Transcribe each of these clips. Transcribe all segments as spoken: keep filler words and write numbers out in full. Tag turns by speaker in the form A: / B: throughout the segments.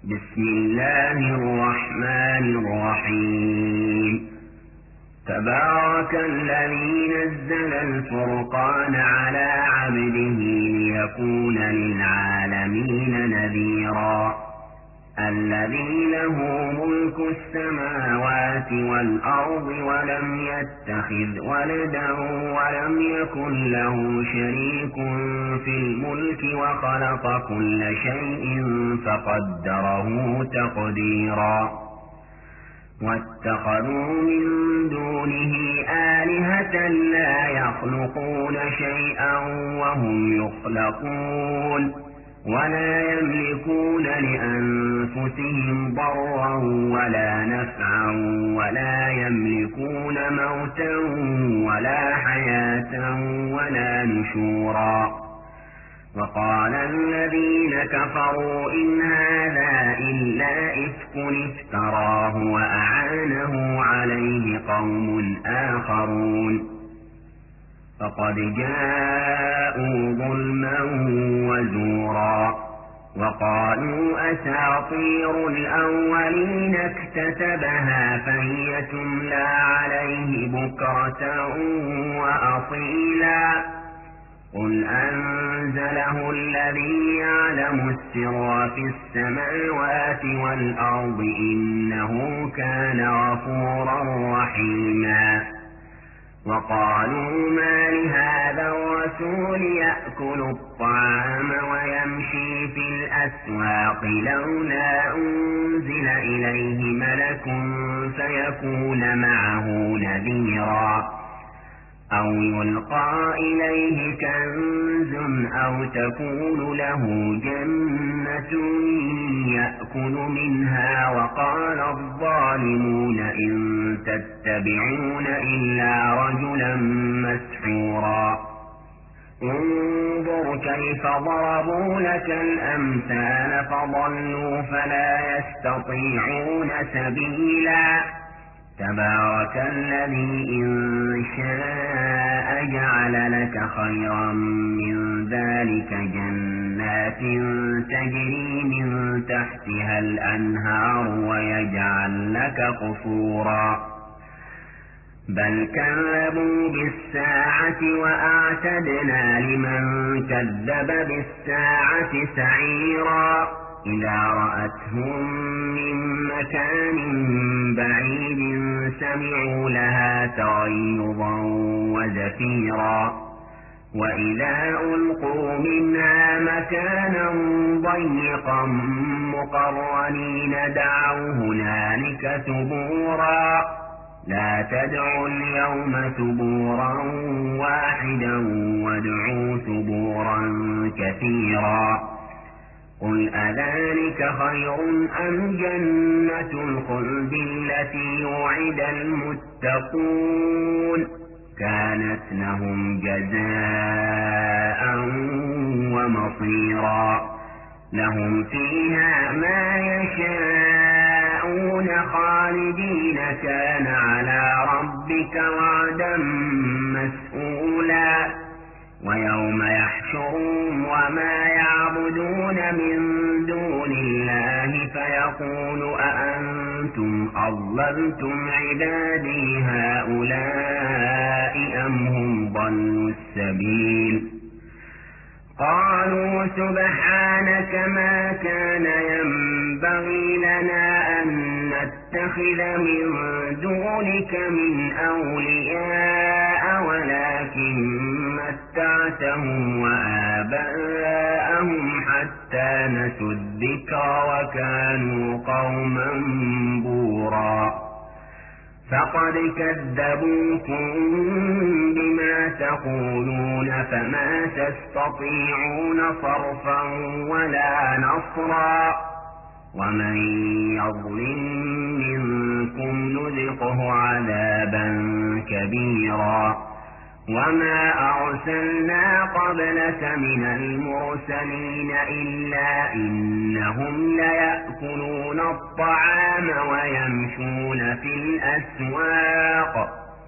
A: بسم الله الرحمن الرحيم. تبارك الذي نزل الفرقان على عبده ليكون للعالمين نذيرا. الذي له ملك السماوات والأرض ولم يتخذ ولدا ولم يكن له شريك في الملك وخلق كل شيء فقدره تقديرا. واتخذوا من دونه آلهة لا يخلقون شيئا وهم يخلقون ولا يملكون لأنفسهم ضرا ولا نفعا ولا يملكون موتا ولا حياة ولا نشورا. وقال الذين كفروا إن هذا إلا إفك افتراه وأعانه عليه قوم آخرون فقد جاءوا ظلما وزورا. وقالوا أساطير الأولين اكتتبها فهي تملى عليه بكرة وأصيلا. قل أنزله الذي يعلم السر في السماوات والأرض إنه كان غفورا رحيما. وقالوا ما لهذا الرسول يأكل الطعام ويمشي في الأسواق لولا أنزل إليه ملك فيكون معه نذيرا أو يلقى إليه كنز أو تكون له جنة يأكل منها. وقال الظالمون إن تتبعون إلا رجلا مسحورا. انظر كيف ضربوا لك الأمثال فضلوا فلا يستطيعون سبيلا. تبارك الذي إن شاء جعل لك خيرا من ذلك جنات تجري من تحتها الأنهار ويجعل لك قصورا. بل كذبوا بالساعة وأعتدنا لمن كذب بالساعة سعيرا. إذا رأتهم من مكان بعيد سمعوا لها تغيظا وزفيرا. وإذا ألقوا منها مكانا ضيقا مقرنين دعوا هنالك ثبورا. لا تدعوا اليوم ثبورا واحدا وادعوا ثبورا كثيرا. قل أذلك خير أم جنة الخلد التي وعد المتقون كانت لهم جزاء ومصيرا. لهم فيها ما يشاءون خالدين كان على ربك وعدا مسئولا. ويوم يحشرهم وما يعبدون من دون الله فيقول أأنتم أضللتم عبادي هؤلاء أم هم ضلوا السبيل. قالوا سبحانك ما كان ينبغي لنا أن نتخذ من دونك من أولياء ولكن متعتهم وآباءهم حتى نسوا الذكر وكانوا قوما بورا. فقد كذبوكم بما تقولون فما تستطيعون صرفا ولا نصرا. ومن يظلم منكم نذقه عذابا كبيرا. وما أرسلنا قبلك من المرسلين إلا إنهم ليأكلون الطعام ويمشون في الأسواق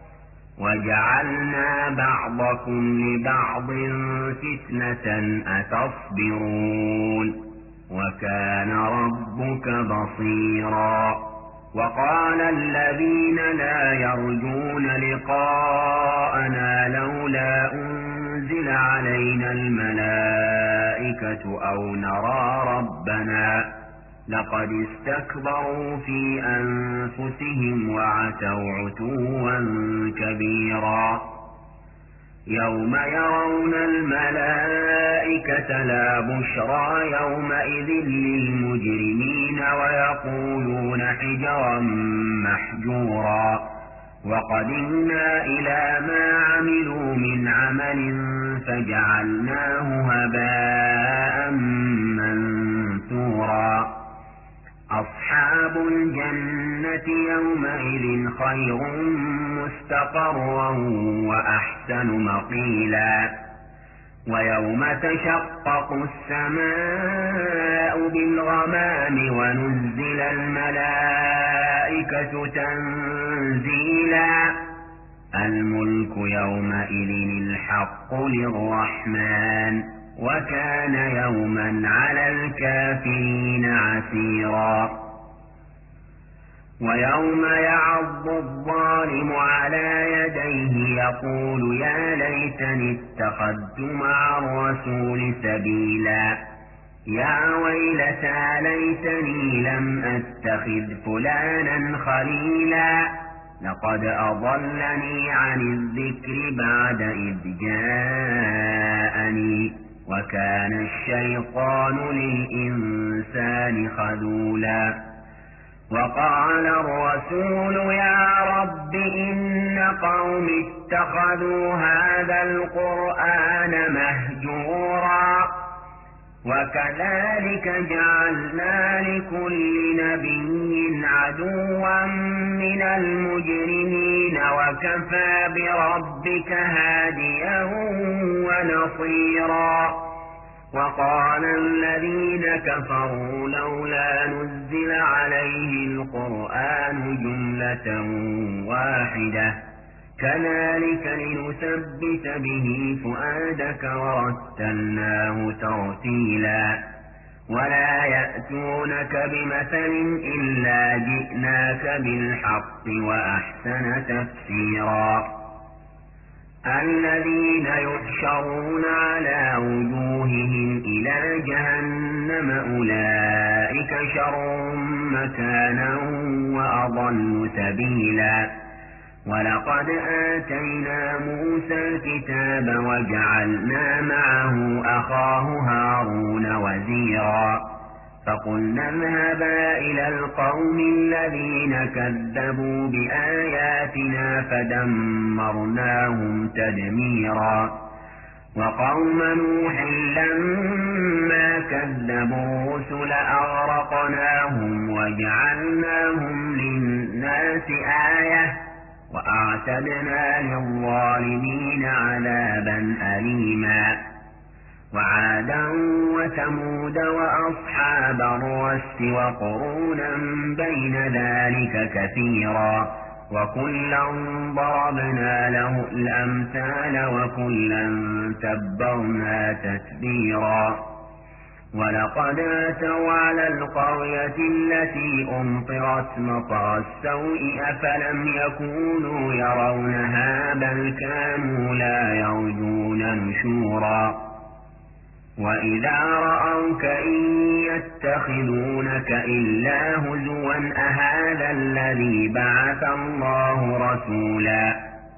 A: وجعلنا بعضكم لبعض فتنة أتصبرون وكان ربك بصيرا. وقال الذين لا يرجون لقاءنا لولا أنزل علينا الملائكة أو نرى ربنا لقد استكبروا في أنفسهم وعتوا عتوا كبيرا. يوم يرون الملائكة لا بشرى يومئذ للمجرمين ويقولون حجرا محجورا. وقدمنا إلى ما عملوا من عمل فجعلناه هباء منثورا. أصحاب الجنة يومئذ خير مستقرا وأحسن مقيلا. ويوم تشقق السماء بالغمام ونزل الملائكة تنزيلا. الملك يومئذ الحق للرحمن وكان يوما على الكافرين عسيرا. ويوم يعض الظالم على يديه يقول يا ليتني اتخذت مع الرسول سبيلا. يا ويلتى ليتني لم أتخذ فلانا خليلا. لقد أضلني عن الذكر بعد إذ جاءني وكان الشيطان للإنسان خذولا. وقال الرسول يا رب إن قوم اتخذوا هذا القرآن مهجورا. وكذلك جعلنا لكل نبي عدوا من المجرمين وكفى بربك هاديا ونصيرا. وقال الذين كفروا لولا نزل عليه القرآن جملة واحدة كذلك لنثبت به فؤادك ورتلناه ترتيلا. ولا يأتونك بمثل إلا جئناك بالحق وأحسن تفسيرا. الذين يحشرون على وجوههم إلى جهنم أولئك شر مكانا وأضل سبيلا. ولقد آتينا موسى الكتاب وجعلنا معه أخاه هارون وزيرا. فقلنا اذهبا إلى القوم الذين كذبوا بآياتنا فدمرناهم تدميرا. وقوم نوح لما كذبوا الرسل أغرقناهم وجعلناهم للناس آية وأعتدنا للظالمين عذابا أليما. وعادا وثمود وأصحاب الرس وقرونا بين ذلك كثيرا وكلا ضربنا له الأمثال وكلا تبرنا تتبيرا. ولقد أتوا على القرية التي أمطرت مطر السوء أفلم يكونوا يرونها بل كانوا لا يرجون نشورا. وإذا رأوك إن يتخذونك إلا هزوا أهذا الذي بعث الله رسولا.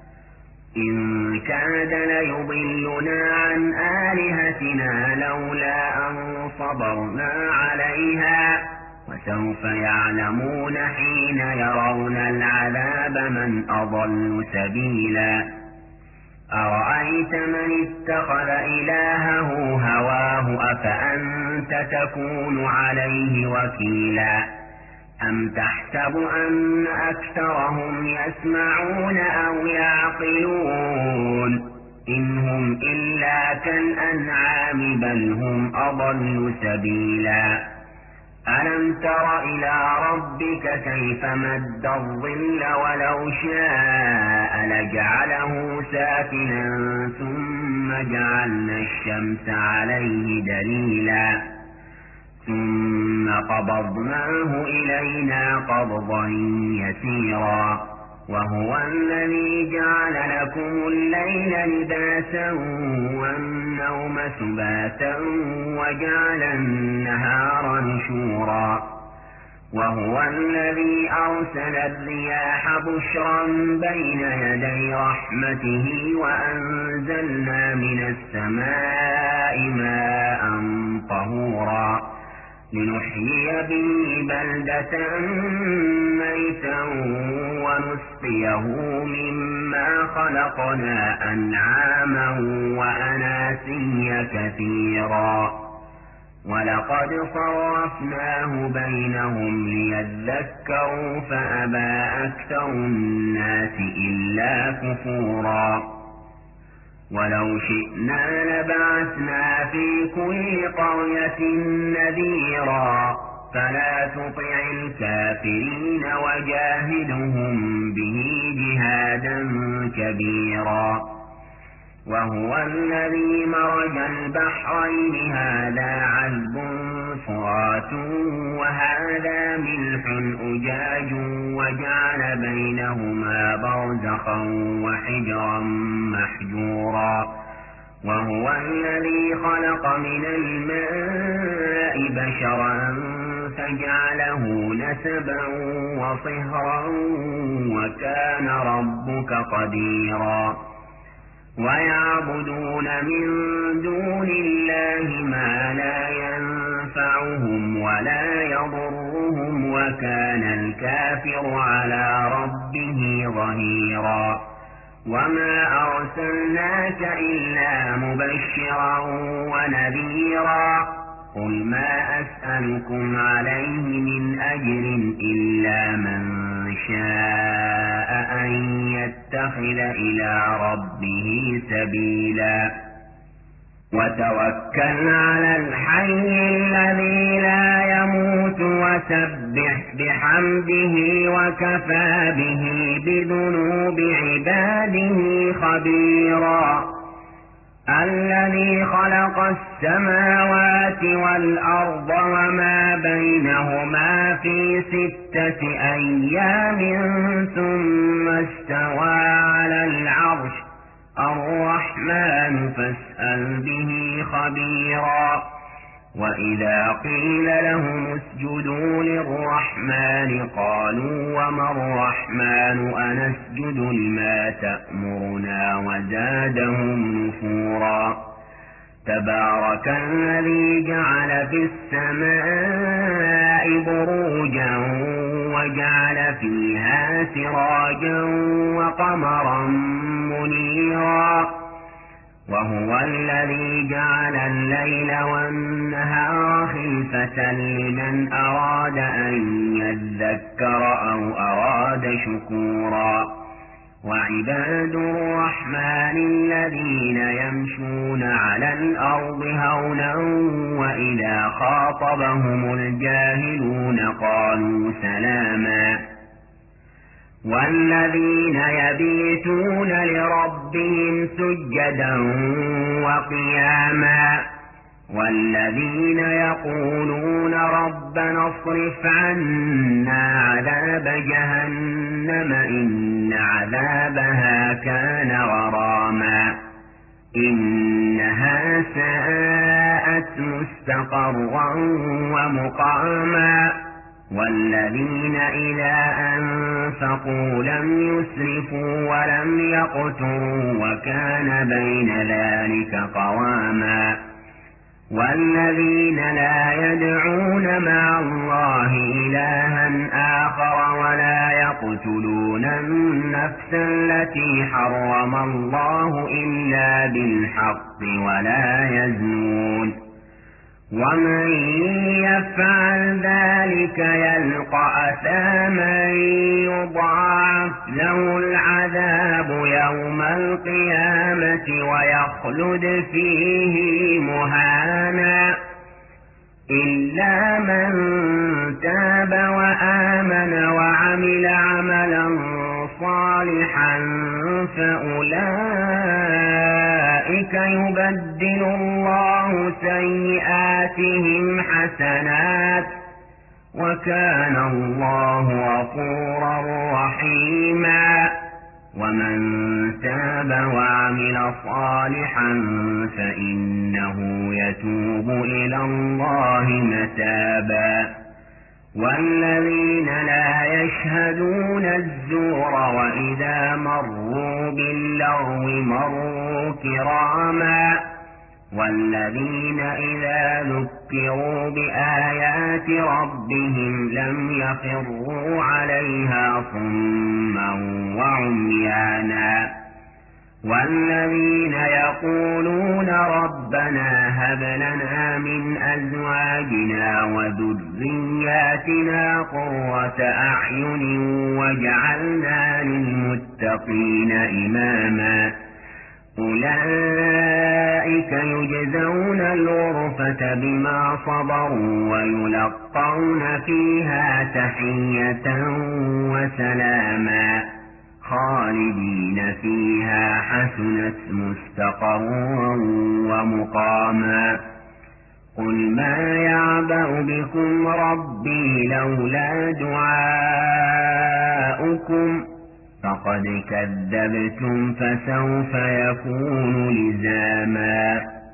A: إن كاد ليضلنا عن آلهتنا لولا أن صبرنا عليها وسوف يعلمون حين يرون العذاب من أضل سبيلا. أرأيت من اتخذ إلهه هواه أفأنت تكون عليه وكيلا. أم تحسب أن أكثرهم يسمعون أو يعقلون إن هم إلا كالأنعام بل هم أضل سبيلا. ألم تر إلى ربك كيف مد الظل ولو شاء لجعله ساكنا ثم جعلنا الشمس عليه دليلا ثم قبضناه إلينا قبضا يسيرا وهو الذي جعل لكم الليل لباسا والنوم سباتا وجعل النهار نشورا وهو الذي أرسل الرياح بشرا بين يدي رحمته وأنزلنا من السماء ماء طهورا لنحيي به بلدة ميتا ونسقيه مما خلقنا أنعاما وأناسيا كثيرا ولقد صرفناه بينهم ليذكروا فأبى أكثر الناس إلا كفورا ولو شئنا لبعثنا في كل قرية نذيرا فلا تطع الكافرين وجاهدهم به جهادا كبيرا وهو الذي مرج البحرين هذا عذب فرات وهذا ملح أجاج وجعل بينهما برزخا وحجرا محجورا وهو الذي خلق من الماء بشرا فجعله نسبا وصهرا وكان ربك قديرا ويعبدون من دون الله ما لا ينفعهم ولا يضرهم وكان الكافر على ربه ظهيرا وما أرسلناك إلا مبشرا ونذيرا قل ما أسألكم عليه من أجر إلا من شاء أن يتخذ إلى ربه سبيلا وتوكل على الحي الذي لا يموت وسبح بحمده وكفى به بذنوب عباده خبيرا الذي خلق السماوات والأرض وما بينهما في ستة أيام ثم استوى على العرش الرحمن فاسأل به خبيرا وإذا قيل لهم اسجدوا للرحمن قالوا وما الرحمن أنسجد لما تأمرنا وزادهم نفورا تبارك الذي جعل في السماء بروجا وجعل فيها سراجا وقمرا منيرا وهو الذي جعل الليل والنهار خلفة لمن أراد أن يذكر أو أراد شكورا وعباد الرحمن الذين يمشون على الأرض هونا وإذا خاطبهم الجاهلون قالوا سلاما والذين يبيتون لربهم سجدا وقياما والذين يقولون ربنا اصرف عنا عذاب جهنم إن عذابها كان غراما إنها ساءت مستقرا ومقاما والذين إذا أنفقوا لم يسرفوا ولم يقتروا وكان بين ذلك قواما والذين لا يدعون مع الله إلها آخر ولا يقتلون النفس التي حرم الله إلا بالحق ولا يزنون ومن يفعل ذلك يلقى أثاما يضاعف له العذاب يوم القيامة ويخلد فيه مهانا إلا من تاب وآمن وعمل عملا صالحا فأولئك يبدل الله سيئات بهم حسنات وكان الله غفورا رحيما ومن تاب وعمل صالحا فإنه يتوب إلى الله متابا والذين لا يشهدون الزور وإذا مروا باللغو مروا كراما والذين إذا ذكروا بآيات ربهم لم يخروا عليها صما وعميانا والذين يقولون ربنا هب لنا من أزواجنا وذرياتنا قرة أعين واجعلنا للمتقين إماما أولئك يجزون الغرفة بما صبروا ويلقون فيها تحية وسلاما خالدين فيها حسنت مستقرا ومقاما قل ما يعبأ بكم ربي لولا دعاؤكم فقد كذبتم فسوف يكون لزاما